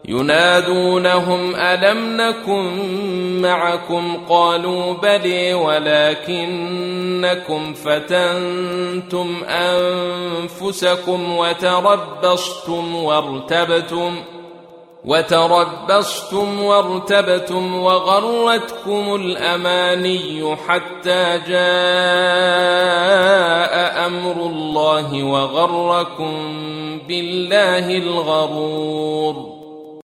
ينادونهم ألم نكن معكم قالوا بلى ولكنكم فتنتم أنفسكم وتربصتم وارتبتم وغرتكم الأماني حتى جاء أمر الله وغركم بالله الغرور.